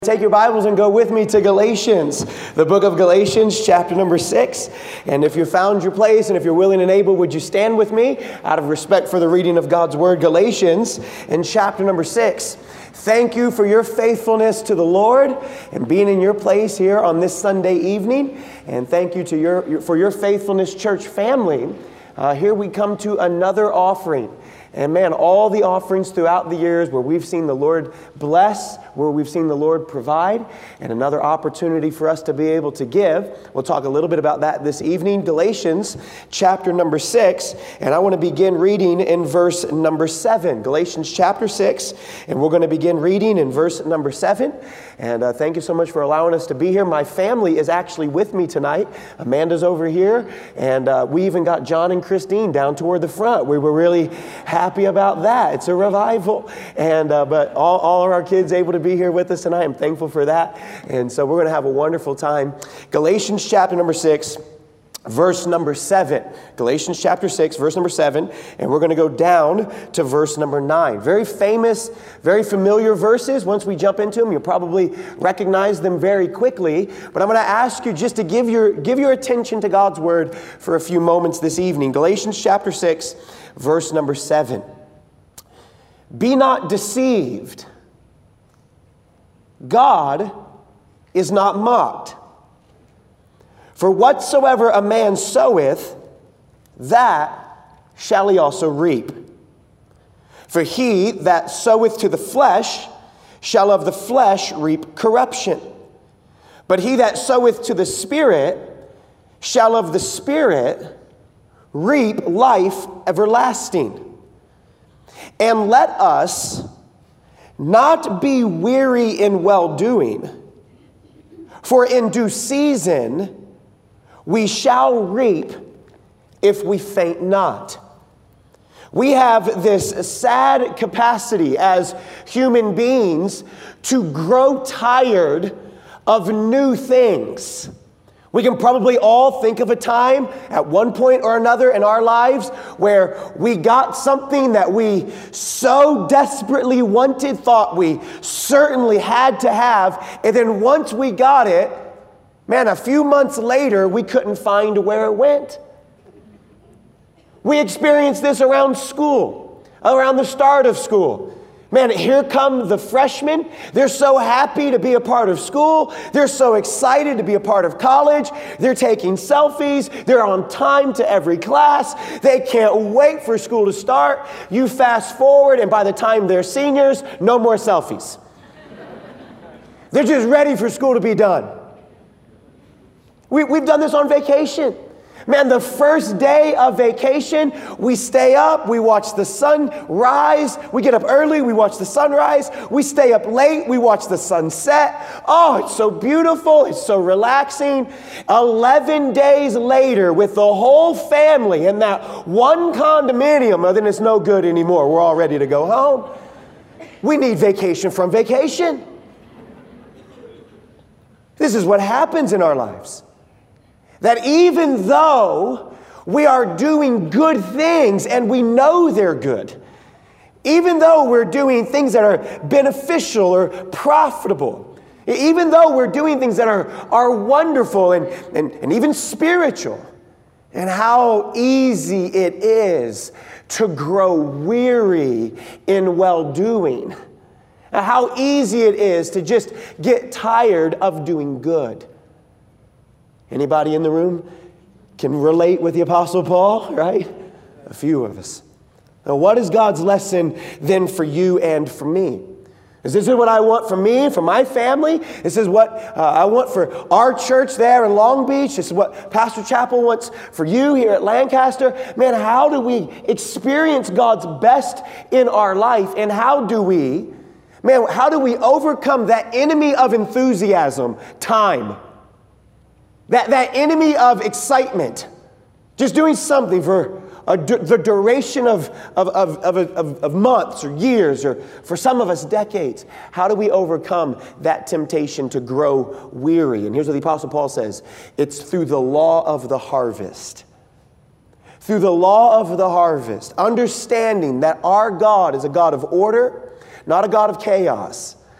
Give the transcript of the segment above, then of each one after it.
Take your Bibles and go with me to Galatians, the book of Galatians, chapter number 6. And if you found your place and if you're willing and able, would you stand with me out of respect for the reading of God's Word? Galatians in chapter number 6. Thank you for your faithfulness to the Lord and being in your place here on this Sunday evening. And thank you for your faithfulness, church family. Here we come to another offering. And man, all the offerings throughout the years where we've seen the Lord bless, where we've seen the Lord provide, and another opportunity for us to be able to give. We'll talk a little bit about that this evening. Galatians chapter number 6, and I want to begin reading in verse number 7. Galatians chapter 6, and we're going to begin reading in verse number 7. And thank you so much for allowing us to be here. My family is actually with me tonight. Amanda's over here, and we even got John and Christine down toward the front. We were really happy about that. It's a revival. And but all of our kids able to be here with us tonight. I'm thankful for that. And so we're going to have a wonderful time. Galatians chapter number 6, verse number 7. Galatians chapter 6, verse number 7. And we're going to go down to verse number 9. Very famous, very familiar verses. Once we jump into them, you'll probably recognize them very quickly. But I'm going to ask you just to give your attention to God's Word for a few moments this evening. Galatians chapter 6, verse number 7. Be not deceived. God is not mocked. For whatsoever a man soweth, that shall he also reap. For he that soweth to the flesh shall of the flesh reap corruption. But he that soweth to the Spirit shall of the Spirit reap life everlasting. And let us not be weary in well-doing, for in due season we shall reap if we faint not. We have this sad capacity as human beings to grow tired of new things. We can probably all think of a time at one point or another in our lives where we got something that we so desperately wanted, thought we certainly had to have, and then once we got it, man, a few months later, we couldn't find where it went. We experienced this around school, around the start of school. Man, here come the freshmen. They're so happy to be a part of school. They're so excited to be a part of college. They're taking selfies. They're on time to every class. They can't wait for school to start. You fast forward, and by the time they're seniors, no more selfies. They're just ready for school to be done. We've done this on vacation. Man, the first day of vacation, we stay up, we watch the sun rise. We get up early, we watch the sunrise. We stay up late, we watch the sunset. Oh, it's so beautiful, it's so relaxing. 11 days later, with the whole family in that one condominium, then it's no good anymore. We're all ready to go home. We need vacation from vacation. This is what happens in our lives. That even though we are doing good things and we know they're good, even though we're doing things that are beneficial or profitable, even though we're doing things that are wonderful and even spiritual, and how easy it is to grow weary in well-doing, and how easy it is to just get tired of doing good. Anybody in the room can relate with the Apostle Paul, right? A few of us. Now, what is God's lesson then for you and for me? Is this what I want for me, for my family? This is what I want for our church there in Long Beach. This is what Pastor Chappell wants for you here at Lancaster. Man, how do we experience God's best in our life? And how do we overcome that enemy of enthusiasm, time? That enemy of excitement, just doing something for the duration of months or years, or for some of us decades. How do we overcome that temptation to grow weary? And here's what the Apostle Paul says. It's through the law of the harvest. Through the law of the harvest, understanding that our God is a God of order, not a God of chaos.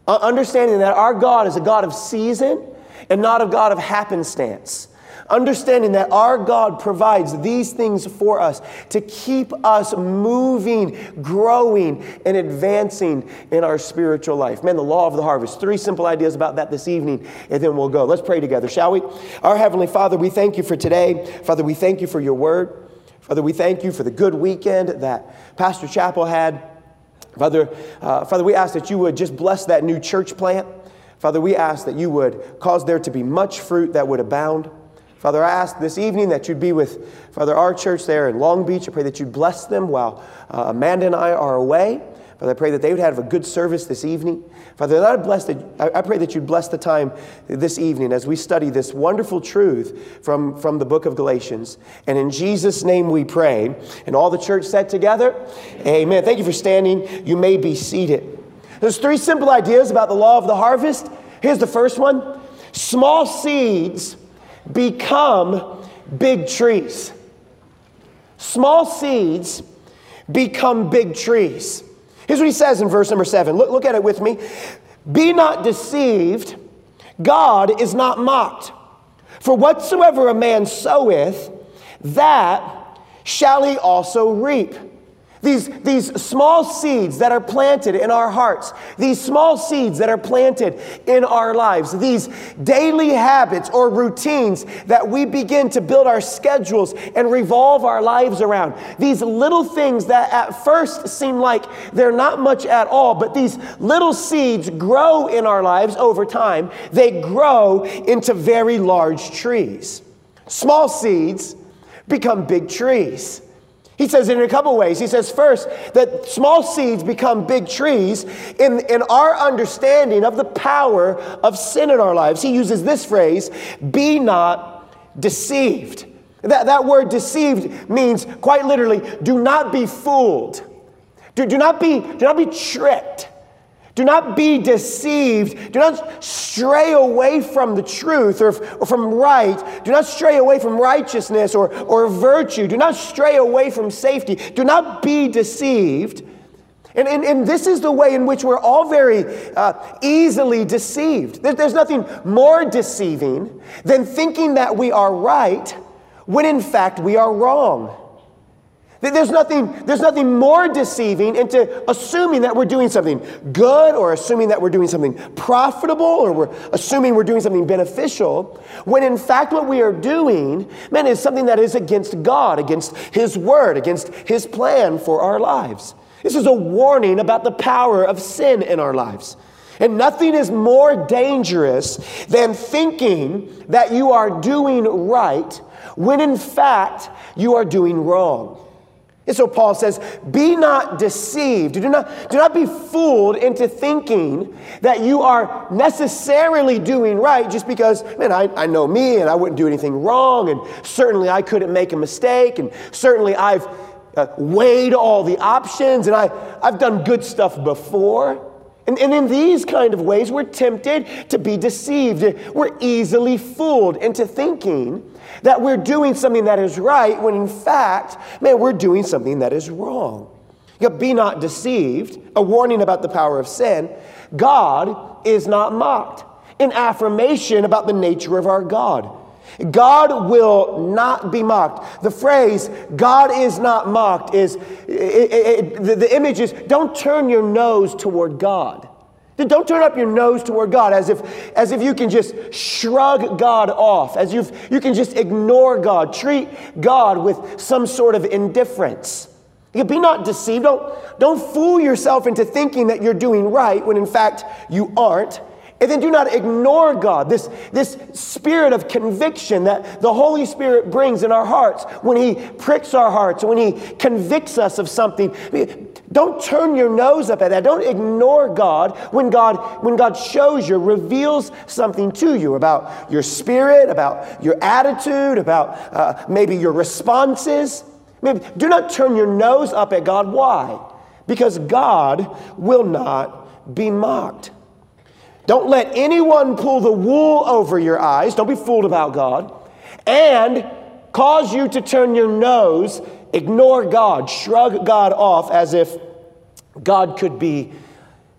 Understanding that our God is a God of season and not a God of happenstance. Understanding that our God provides these things for us to keep us moving, growing, and advancing in our spiritual life. Man, the law of the harvest. 3 simple ideas about that this evening, and then we'll go. Let's pray together, shall we? Our Heavenly Father, we thank you for today. Father, we thank you for your word. Father, we thank you for the good weekend that Pastor Chappell had. Father, we ask that you would just bless that new church plant. Father, we ask that you would cause there to be much fruit that would abound. Father, I ask this evening that you'd be with, Father, our church there in Long Beach. I pray that you'd bless them while Amanda and I are away. Father, I pray that they would have a good service this evening. Father, I pray that you'd bless the time this evening as we study this wonderful truth from the book of Galatians. And in Jesus' name we pray. And all the church said together, amen. Thank you for standing. You may be seated. There's 3 simple ideas about the law of the harvest. Here's the first one. Small seeds become big trees. Small seeds become big trees. Here's what he says in verse number 7. Look at it with me. Be not deceived. God is not mocked. For whatsoever a man soweth, that shall he also reap. These small seeds that are planted in our hearts, these small seeds that are planted in our lives, these daily habits or routines that we begin to build our schedules and revolve our lives around, these little things that at first seem like they're not much at all, but these little seeds grow in our lives over time. They grow into very large trees. Small seeds become big trees. He says it in a couple ways. He says first that small seeds become big trees in our understanding of the power of sin in our lives. He uses this phrase, be not deceived. That word deceived means quite literally, do not be fooled. Do not be tricked. Do not be deceived. Do not stray away from the truth or from right. Do not stray away from righteousness or virtue. Do not stray away from safety. Do not be deceived. And this is the way in which we're all very easily deceived. There's nothing more deceiving than thinking that we are right when in fact we are wrong. There's nothing more deceiving into assuming that we're doing something good or assuming that we're doing something profitable or we're assuming we're doing something beneficial when in fact what we are doing, man, is something that is against God, against His Word, against His plan for our lives. This is a warning about the power of sin in our lives. And nothing is more dangerous than thinking that you are doing right when in fact you are doing wrong. And so Paul says, be not deceived. Do not be fooled into thinking that you are necessarily doing right just because, man, I know me and I wouldn't do anything wrong. And certainly I couldn't make a mistake. And certainly I've weighed all the options and I've done good stuff before. And in these kind of ways, we're tempted to be deceived. We're easily fooled into thinking that we're doing something that is right when in fact, man, we're doing something that is wrong. Be not deceived, a warning about the power of sin. God is not mocked, an affirmation about the nature of our God. God will not be mocked. The phrase, God is not mocked, is, the image is, don't turn your nose toward God. Don't turn up your nose toward God as if you can just shrug God off, as if you can just ignore God, treat God with some sort of indifference. Be not deceived. Don't fool yourself into thinking that you're doing right when in fact you aren't. And then do not ignore God, this spirit of conviction that the Holy Spirit brings in our hearts when He pricks our hearts, when He convicts us of something. Don't turn your nose up at that. Don't ignore God when God shows you, reveals something to you about your spirit, about your attitude, about maybe your responses. Maybe, do not turn your nose up at God. Why? Because God will not be mocked. Don't let anyone pull the wool over your eyes. Don't be fooled about God. And cause you to turn your nose, ignore God, shrug God off as if God could be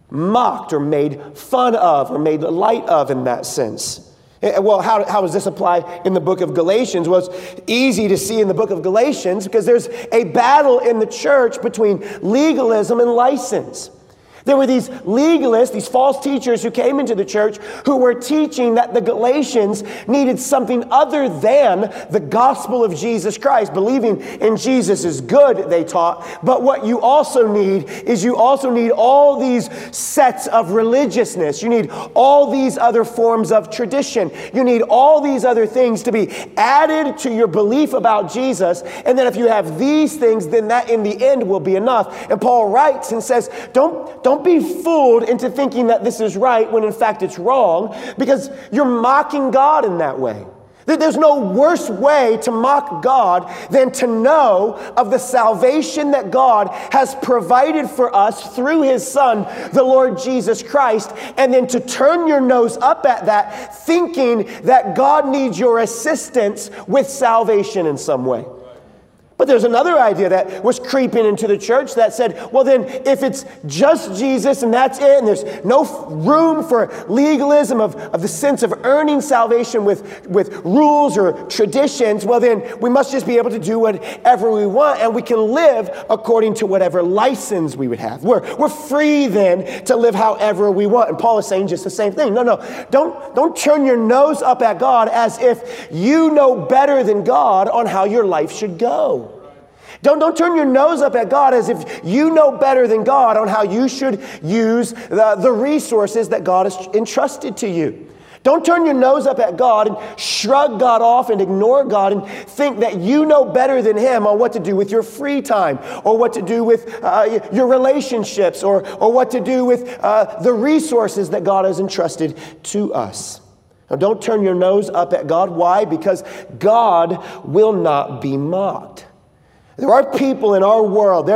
mocked or made fun of or made light of in that sense. Well, how does this apply in the book of Galatians? Well, it's easy to see in the book of Galatians because there's a battle in the church between legalism and license. There were these legalists, these false teachers who came into the church who were teaching that the Galatians needed something other than the gospel of Jesus Christ. Believing in Jesus is good, they taught, but what you also need is you also need all these sets of religiousness. You need all these other forms of tradition. You need all these other things to be added to your belief about Jesus. And then if you have these things, then that in the end will be enough. And Paul writes and says, don't be fooled into thinking that this is right when in fact it's wrong, because you're mocking God in that way. There's no worse way to mock God than to know of the salvation that God has provided for us through his Son, the Lord Jesus Christ, and then to turn your nose up at that, thinking that God needs your assistance with salvation in some way. But there's another idea that was creeping into the church that said, well then, if it's just Jesus and that's it, and there's no room for legalism of the sense of earning salvation with rules or traditions, well then, we must just be able to do whatever we want, and we can live according to whatever license we would have. We're free then to live however we want. And Paul is saying just the same thing. No, don't turn your nose up at God as if you know better than God on how your life should go. Don't turn your nose up at God as if you know better than God on how you should use the resources that God has entrusted to you. Don't turn your nose up at God and shrug God off and ignore God and think that you know better than him on what to do with your free time, or what to do with your relationships, or what to do with the resources that God has entrusted to us. Now, don't turn your nose up at God. Why? Because God will not be mocked. There are people in our world,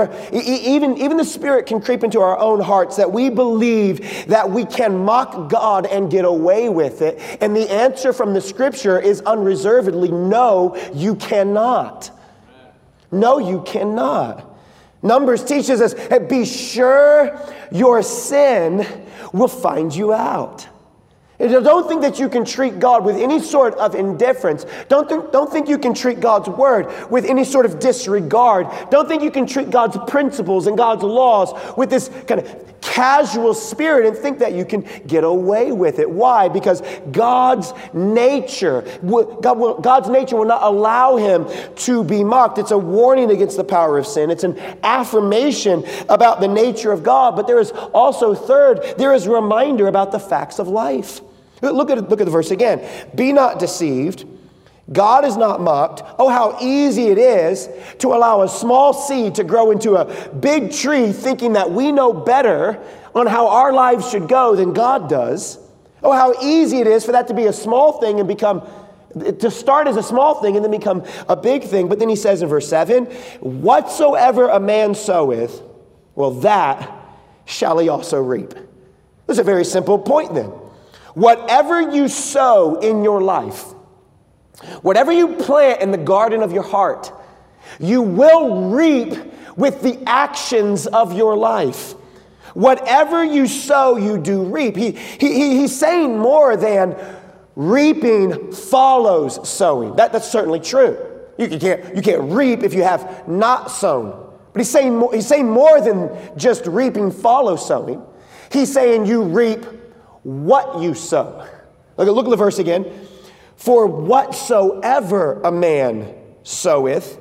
even the Spirit can creep into our own hearts that we believe that we can mock God and get away with it. And the answer from the Scripture is unreservedly, no, you cannot. No, you cannot. Numbers teaches us, be sure your sin will find you out. Don't think that you can treat God with any sort of indifference. Don't think you can treat God's word with any sort of disregard. Don't think you can treat God's principles and God's laws with this kind of casual spirit and think that you can get away with it. Why? Because God's nature will not allow him to be mocked. It's a warning against the power of sin. It's an affirmation about the nature of God. But there is also, third, there is a reminder about the facts of life. Look at the verse again. Be not deceived. God is not mocked. Oh, how easy it is to allow a small seed to grow into a big tree, thinking that we know better on how our lives should go than God does. Oh, how easy it is for that to be a small thing and to start as a small thing and then become a big thing. But then he says in verse 7, whatsoever a man soweth, well, that shall he also reap. That's a very simple point then. Whatever you sow in your life, whatever you plant in the garden of your heart, you will reap with the actions of your life. Whatever you sow, you do reap. He's saying more than reaping follows sowing. That's certainly true. You can't reap if you have not sown. But he's saying more than just reaping follows sowing. He's saying you reap what you sow. Look at the verse again. For whatsoever a man soweth,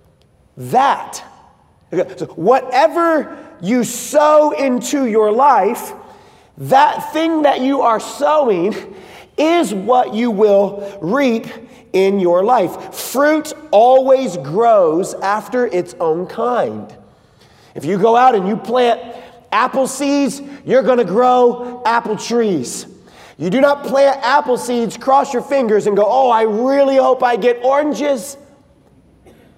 that. So whatever you sow into your life, that thing that you are sowing is what you will reap in your life. Fruit always grows after its own kind. If you go out and you plant apple seeds, you're going to grow apple trees. You do not plant apple seeds, cross your fingers, and go, oh, I really hope I get oranges.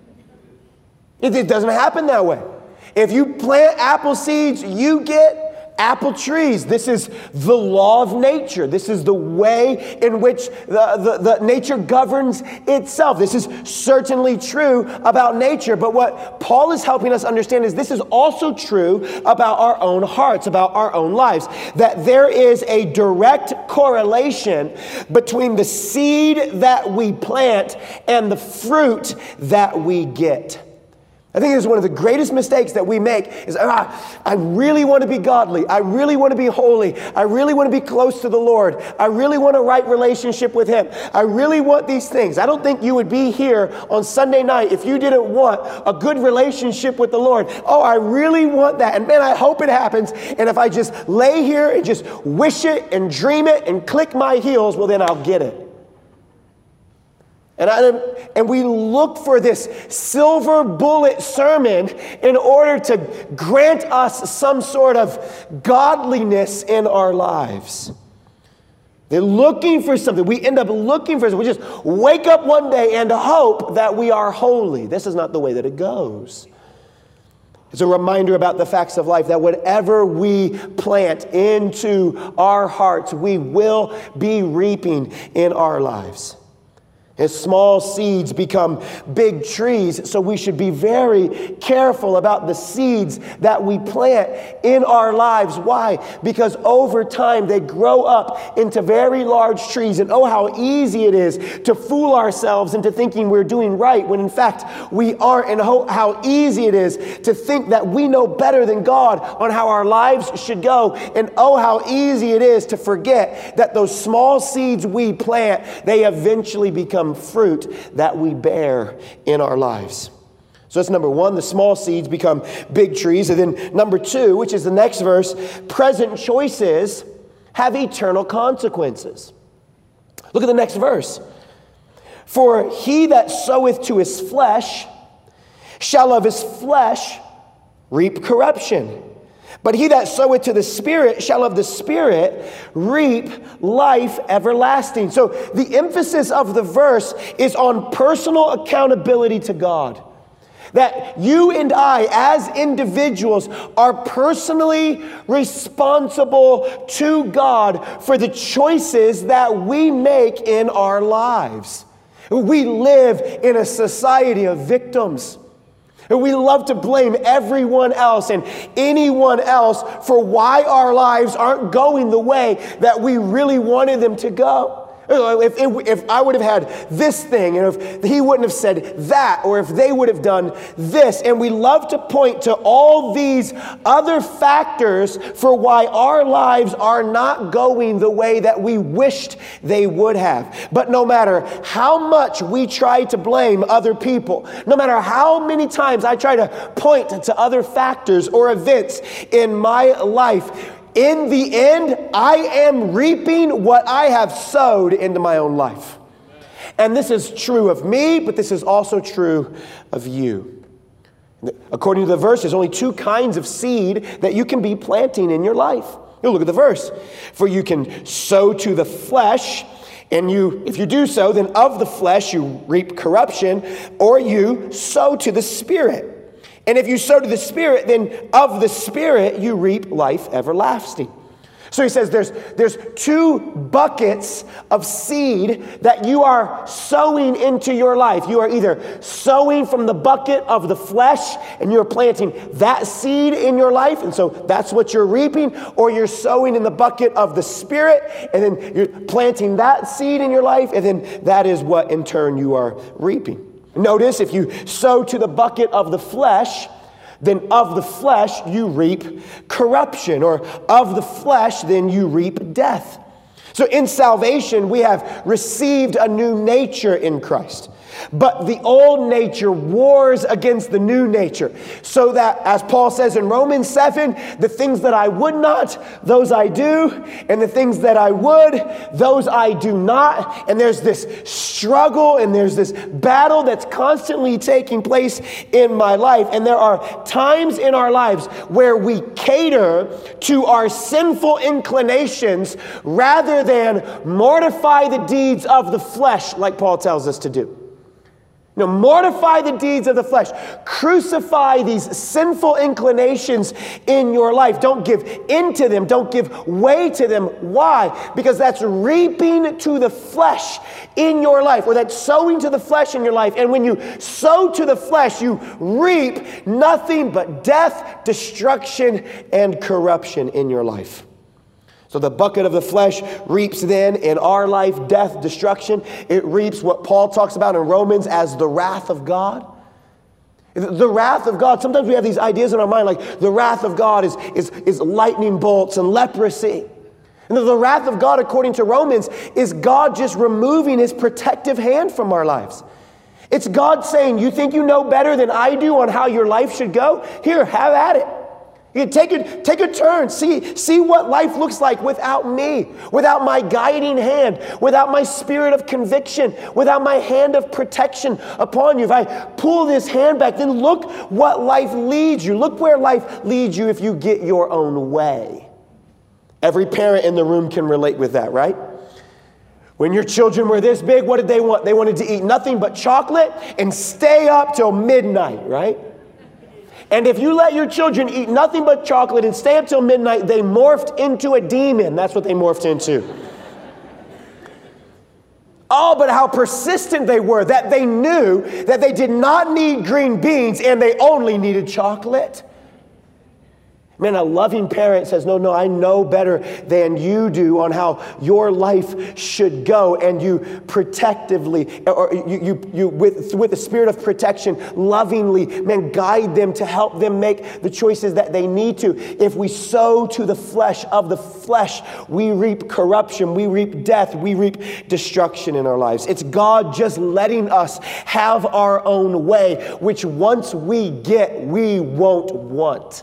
It doesn't happen that way. If you plant apple seeds, you get apple trees. This is the law of nature. This is the way in which the nature governs itself. This is certainly true about nature, but what Paul is helping us understand is this is also true about our own hearts, about our own lives, that there is a direct correlation between the seed that we plant and the fruit that we get. I think this is one of the greatest mistakes that we make is, I really want to be godly. I really want to be holy. I really want to be close to the Lord. I really want a right relationship with Him. I really want these things. I don't think you would be here on Sunday night if you didn't want a good relationship with the Lord. Oh, I really want that. And man, I hope it happens. And if I just lay here and just wish it and dream it and click my heels, well, then I'll get it. And we look for this silver bullet sermon in order to grant us some sort of godliness in our lives. They're looking for something. We end up looking for something. We just wake up one day and hope that we are holy. This is not the way that it goes. It's a reminder about the facts of life that whatever we plant into our hearts, we will be reaping in our lives. As small seeds become big trees, so we should be very careful about the seeds that we plant in our lives. Why? Because over time they grow up into very large trees. And oh, how easy it is to fool ourselves into thinking we're doing right when in fact we aren't. And how easy it is to think that we know better than God on how our lives should go. And oh, how easy it is to forget that those small seeds we plant, they eventually become fruit that we bear in our lives. So that's number one, the small seeds become big trees. And then number two, which is the next verse, present choices have eternal consequences. Look at the next verse. For he that soweth to his flesh shall of his flesh reap corruption. But he that soweth to the Spirit shall of the Spirit reap life everlasting. So the emphasis of the verse is on personal accountability to God. That you and I, as individuals, are personally responsible to God for the choices that we make in our lives. We live in a society of victims. And we love to blame everyone else and anyone else for why our lives aren't going the way that we really wanted them to go. If I would have had this thing, and if he wouldn't have said that, or if they would have done this. And we love to point to all these other factors for why our lives are not going the way that we wished they would have. But no matter how much we try to blame other people, no matter how many times I try to point to other factors or events in my life, in the end, I am reaping what I have sowed into my own life. And this is true of me, but this is also true of you. According to the verse, there's only two kinds of seed that you can be planting in your life. You look at the verse. For you can sow to the flesh, and if you do so, then of the flesh you reap corruption, or you sow to the Spirit. And if you sow to the Spirit, then of the Spirit you reap life everlasting. So he says there's two buckets of seed that you are sowing into your life. You are either sowing from the bucket of the flesh and you're planting that seed in your life, and so that's what you're reaping, or you're sowing in the bucket of the Spirit and then you're planting that seed in your life, and then that is what in turn you are reaping. Notice, if you sow to the bucket of the flesh, then of the flesh you reap corruption, or of the flesh then you reap death. So in salvation we have received a new nature in Christ. But the old nature wars against the new nature, so that, as Paul says in Romans 7, the things that I would not, those I do, and the things that I would, those I do not. And there's this struggle and there's this battle that's constantly taking place in my life. And there are times in our lives where we cater to our sinful inclinations rather than mortify the deeds of the flesh, like Paul tells us to do. Mortify the deeds of the flesh. Crucify these sinful inclinations in your life. Don't give into them. Don't give way to them. Why? Because that's reaping to the flesh in your life, or that's sowing to the flesh in your life. And when you sow to the flesh, you reap nothing but death, destruction, and corruption in your life. So the bucket of the flesh reaps then in our life death, destruction. It reaps what Paul talks about in Romans as the wrath of God. The wrath of God. Sometimes we have these ideas in our mind like the wrath of God is lightning bolts and leprosy. And the wrath of God, according to Romans, is God just removing his protective hand from our lives. It's God saying, you think you know better than I do on how your life should go? Here, have at it. You take a turn. See what life looks like without me, without my guiding hand, without my spirit of conviction, without my hand of protection upon you. If I pull this hand back, then look what life leads you. Look where life leads you if you get your own way. Every parent in the room can relate with that, right? When your children were this big, what did they want? They wanted to eat nothing but chocolate and stay up till midnight, right? And if you let your children eat nothing but chocolate and stay up till midnight, they morphed into a demon. That's what they morphed into. Oh, but how persistent they were, that they knew that they did not need green beans and they only needed chocolate. Man, a loving parent says, no, I know better than you do on how your life should go. And you protectively, or you with the spirit of protection, lovingly, man, guide them to help them make the choices that they need to. If we sow to the flesh of the flesh, we reap corruption, we reap death, we reap destruction in our lives. It's God just letting us have our own way, which once we get, we won't want.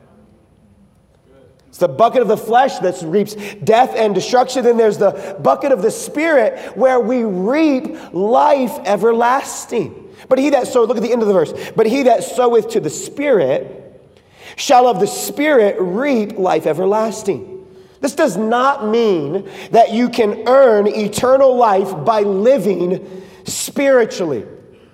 It's the bucket of the flesh that reaps death and destruction. Then there's the bucket of the Spirit where we reap life everlasting. But he that soweth, look at the end of the verse. But he that soweth to the Spirit shall of the Spirit reap life everlasting. This does not mean that you can earn eternal life by living spiritually.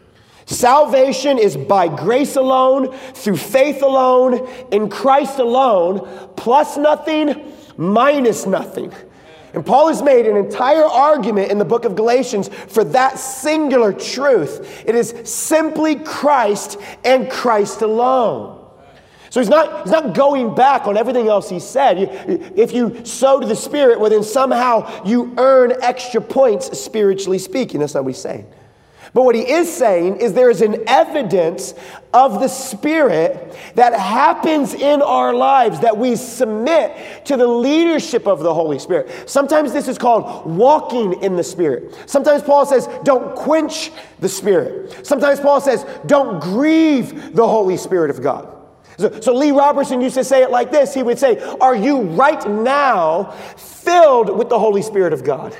Salvation is by grace alone, through faith alone, in Christ alone, plus nothing, minus nothing. And Paul has made an entire argument in the book of Galatians for that singular truth. It is simply Christ and Christ alone. So he's not going back on everything else he said. If you sow to the Spirit, well then somehow you earn extra points spiritually speaking. That's not what he's saying. But what he is saying is there is an evidence of the Spirit that happens in our lives that we submit to the leadership of the Holy Spirit. Sometimes this is called walking in the Spirit. Sometimes Paul says, don't quench the Spirit. Sometimes Paul says, don't grieve the Holy Spirit of God. So Lee Robertson used to say it like this. He would say, are you right now filled with the Holy Spirit of God?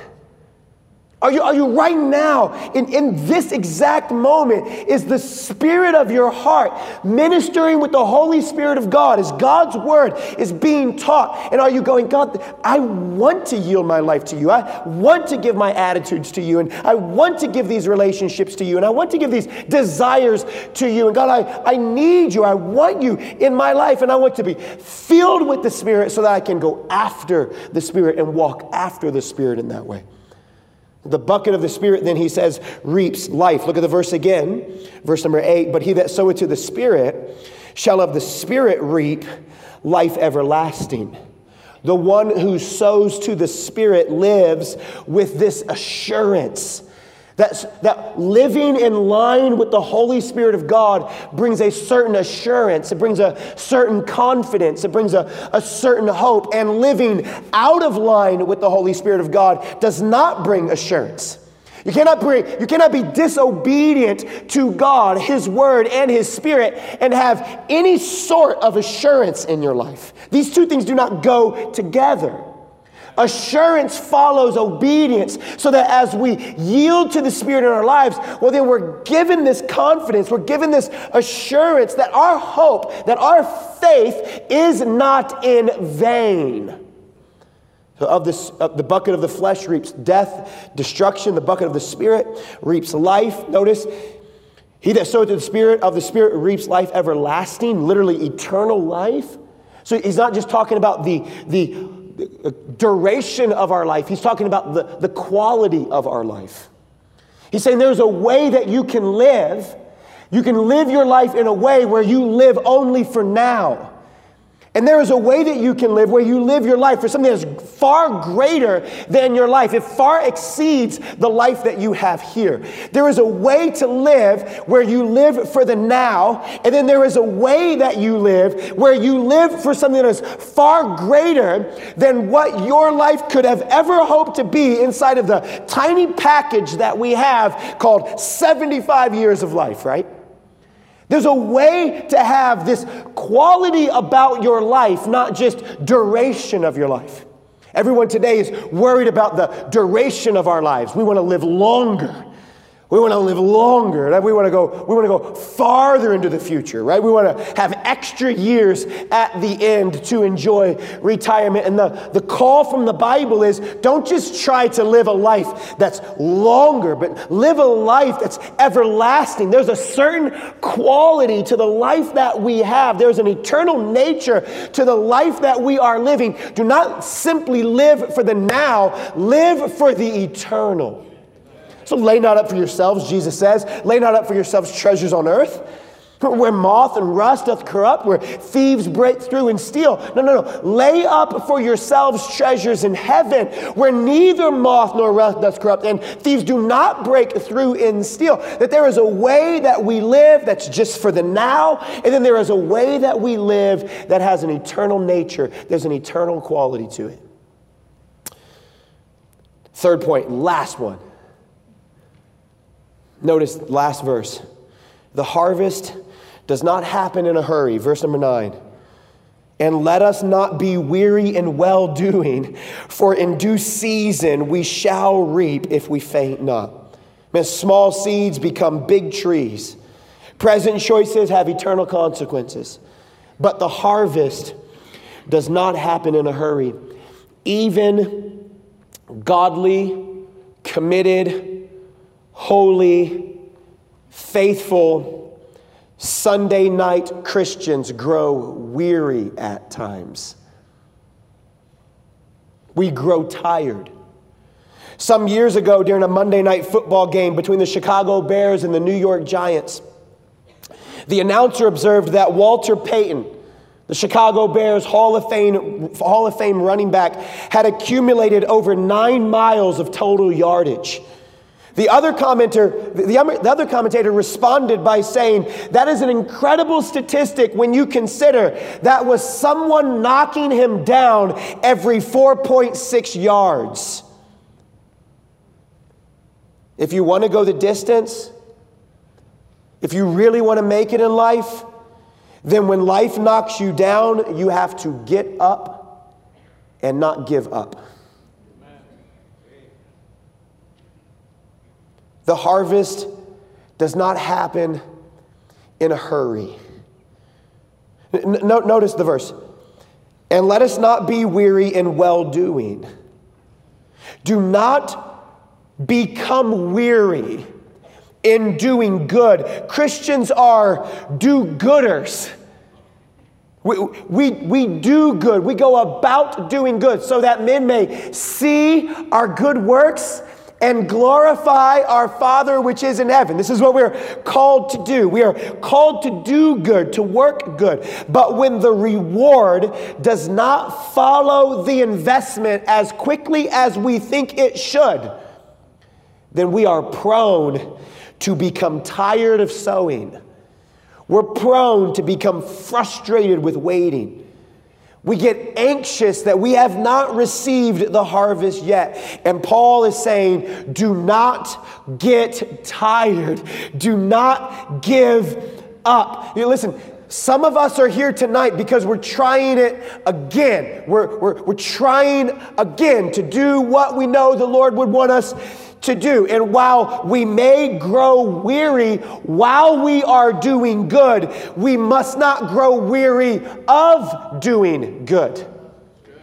Are you right now, in this exact moment, is the Spirit of your heart ministering with the Holy Spirit of God as God's Word is being taught? And are you going, God, I want to yield my life to you. I want to give my attitudes to you. And I want to give these relationships to you. And I want to give these desires to you. And God, I need you. I want you in my life. And I want to be filled with the Spirit so that I can go after the Spirit and walk after the Spirit in that way. The bucket of the Spirit, then he says, reaps life. Look at the verse again, verse number 8. But he that soweth to the Spirit shall of the Spirit reap life everlasting. The one who sows to the Spirit lives with this assurance that living in line with the Holy Spirit of God brings a certain assurance. It brings a certain confidence. It brings a certain hope. And living out of line with the Holy Spirit of God does not bring assurance. You cannot be disobedient to God, His Word, and His Spirit and have any sort of assurance in your life. These two things do not go together. Assurance follows obedience, so that as we yield to the Spirit in our lives, well, then we're given this confidence, we're given this assurance that our hope, that our faith is not in vain. So the bucket of the flesh reaps death, destruction. The bucket of the Spirit reaps life. Notice, He that soweth of the Spirit reaps life everlasting, literally eternal life. So he's not just talking about the duration of our life. He's talking about the quality of our life. He's saying there's a way that you can live. You can live your life in a way where you live only for now. And there is a way that you can live where you live your life for something that's far greater than your life. It far exceeds the life that you have here. There is a way to live where you live for the now, and then there is a way that you live where you live for something that is far greater than what your life could have ever hoped to be inside of the tiny package that we have called 75 years of life, right? There's a way to have this quality about your life, not just duration of your life. Everyone today is worried about the duration of our lives. We want to live longer. We want to live longer. We want to go farther into the future, right? We want to have extra years at the end to enjoy retirement. And the call from the Bible is don't just try to live a life that's longer, but live a life that's everlasting. There's a certain quality to the life that we have. There's an eternal nature to the life that we are living. Do not simply live for the now, live for the eternal. So lay not up for yourselves, Jesus says, lay not up for yourselves treasures on earth, where moth and rust doth corrupt, where thieves break through and steal. No. Lay up for yourselves treasures in heaven, where neither moth nor rust doth corrupt, and thieves do not break through and steal. That there is a way that we live that's just for the now, and then there is a way that we live that has an eternal nature. There's an eternal quality to it. Third point, last one. Notice last verse. The harvest does not happen in a hurry. Verse number 9. And let us not be weary in well-doing, for in due season we shall reap if we faint not. Man, small seeds become big trees. Present choices have eternal consequences. But the harvest does not happen in a hurry. Even godly, committed, holy, faithful, Sunday night Christians grow weary at times. We grow tired. Some years ago, during a Monday night football game between the Chicago Bears and the New York Giants, the announcer observed that Walter Payton, the Chicago Bears Hall of Fame running back, had accumulated over 9 miles of total yardage. The other commentator responded by saying, that is an incredible statistic when you consider that was someone knocking him down every 4.6 yards. If you want to go the distance, if you really want to make it in life, then when life knocks you down, you have to get up and not give up. The harvest does not happen in a hurry. Notice the verse. And let us not be weary in well-doing. Do not become weary in doing good. Christians are do-gooders. We do good. We go about doing good so that men may see our good works and glorify our Father which is in heaven. This is what we're called to do. We are called to do good, to work good. But when the reward does not follow the investment as quickly as we think it should, then we are prone to become tired of sowing. We're prone to become frustrated with waiting. We get anxious that we have not received the harvest yet. And Paul is saying, do not get tired. Do not give up. Listen, some of us are here tonight because we're trying it again. We're trying again to do what we know the Lord would want us to do. And while we may grow weary while we are doing good, we must not grow weary of doing good.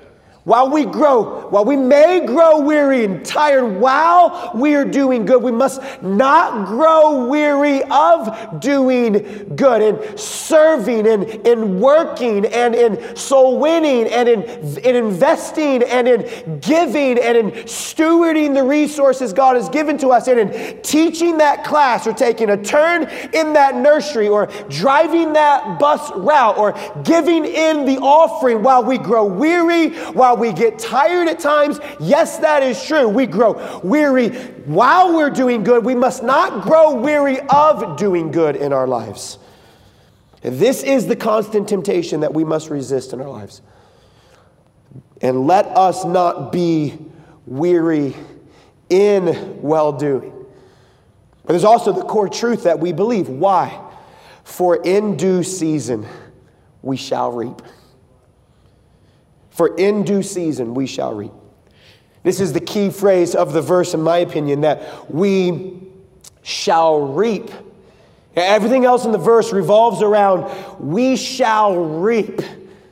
While we may grow weary and tired while we are doing good, we must not grow weary of doing good and serving and in working and in soul winning and in investing and in giving and in stewarding the resources God has given to us and in teaching that class or taking a turn in that nursery or driving that bus route or giving in the offering while we grow weary, while we get tired at times. Yes, that is true. We grow weary while we're doing good. We must not grow weary of doing good in our lives. And this is the constant temptation that we must resist in our lives. And let us not be weary in well-doing. But there's also the core truth that we believe. Why? For in due season we shall reap. For in due season we shall reap. This is the key phrase of the verse, in my opinion, that we shall reap. Everything else in the verse revolves around we shall reap.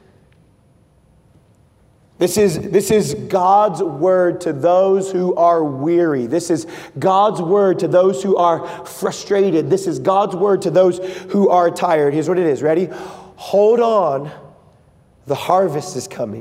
This is God's word to those who are weary. This is God's word to those who are frustrated. This is God's word to those who are tired. Here's what it is. Ready? Hold on. The harvest is coming.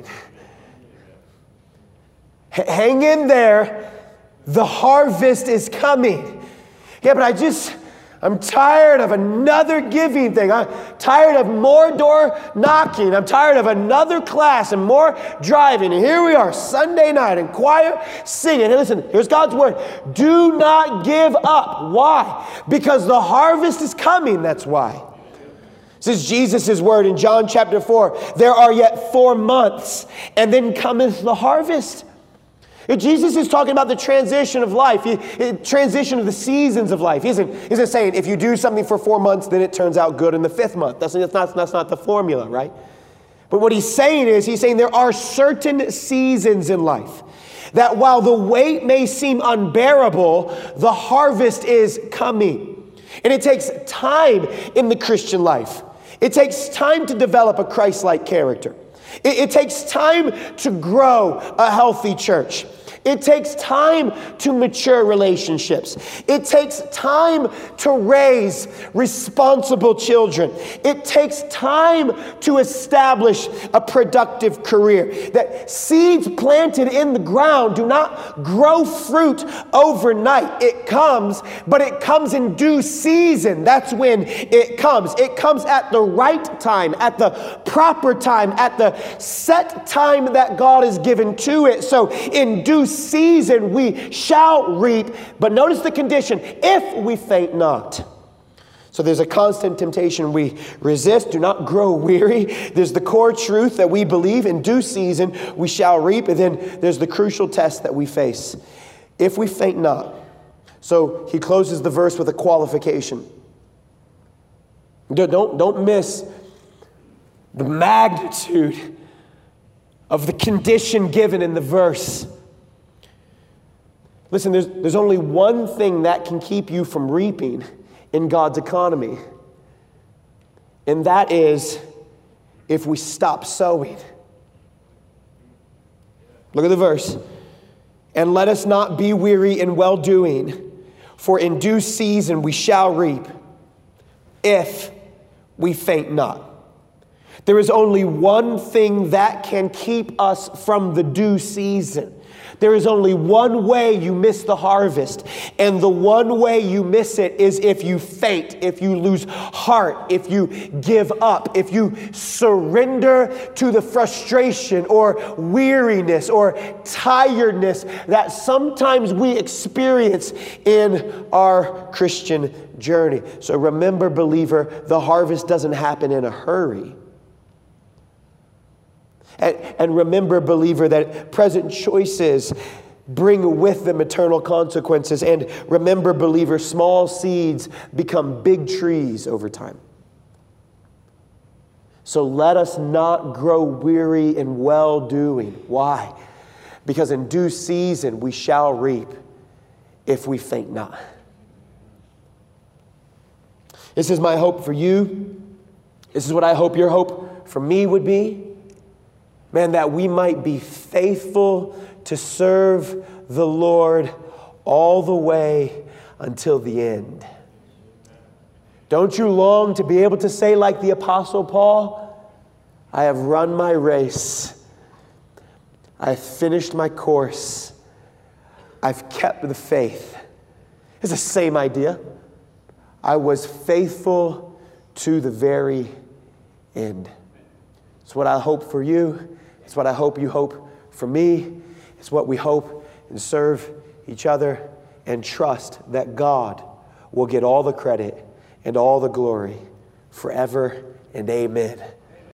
Hang in there. The harvest is coming. Yeah, but I'm tired of another giving thing. I'm tired of more door knocking. I'm tired of another class and more driving. And here we are, Sunday night in choir singing. And listen, here's God's word. Do not give up. Why? Because the harvest is coming. That's why. This is Jesus' word in John chapter 4. There are yet 4 months, and then cometh the harvest. Jesus is talking about the transition of life, transition of the seasons of life. He isn't saying if you do something for 4 months, then it turns out good in the 5th month. That's not the formula, right? But what he's saying there are certain seasons in life that while the wait may seem unbearable, the harvest is coming. And it takes time in the Christian life. It takes time to develop a Christ-like character. It takes time to grow a healthy church. It takes time to mature relationships. It takes time to raise responsible children. It takes time to establish a productive career. That seeds planted in the ground do not grow fruit overnight. It comes, but it comes in due season. That's when it comes. It comes at the right time, at the proper time, at the set time that God has given to it. So in due season we shall reap, but notice the condition, if we faint not. So there's a constant temptation we resist. Do not grow weary. There's the core truth that we believe in due season we shall reap, and then there's the crucial test that we face. If we faint not. So he closes the verse with a qualification. Don't miss the magnitude of the condition given in the verse. Listen, there's only one thing that can keep you from reaping in God's economy. And that is if we stop sowing. Look at the verse. And let us not be weary in well-doing, for in due season we shall reap, if we faint not. There is only one thing that can keep us from the due season. There is only one way you miss the harvest, and the one way you miss it is if you faint, if you lose heart, if you give up, if you surrender to the frustration or weariness or tiredness that sometimes we experience in our Christian journey. So remember, believer, the harvest doesn't happen in a hurry. And remember, believer, that present choices bring with them eternal consequences. And remember, believer, small seeds become big trees over time. So let us not grow weary in well-doing. Why? Because in due season we shall reap if we faint not. This is my hope for you. This is what I hope your hope for me would be. Man, that we might be faithful to serve the Lord all the way until the end. Don't you long to be able to say like the Apostle Paul, I have run my race. I have finished my course. I've kept the faith. It's the same idea. I was faithful to the very end. It's what I hope for you. It's what I hope you hope for me. It's what we hope and serve each other and trust that God will get all the credit and all the glory forever and amen.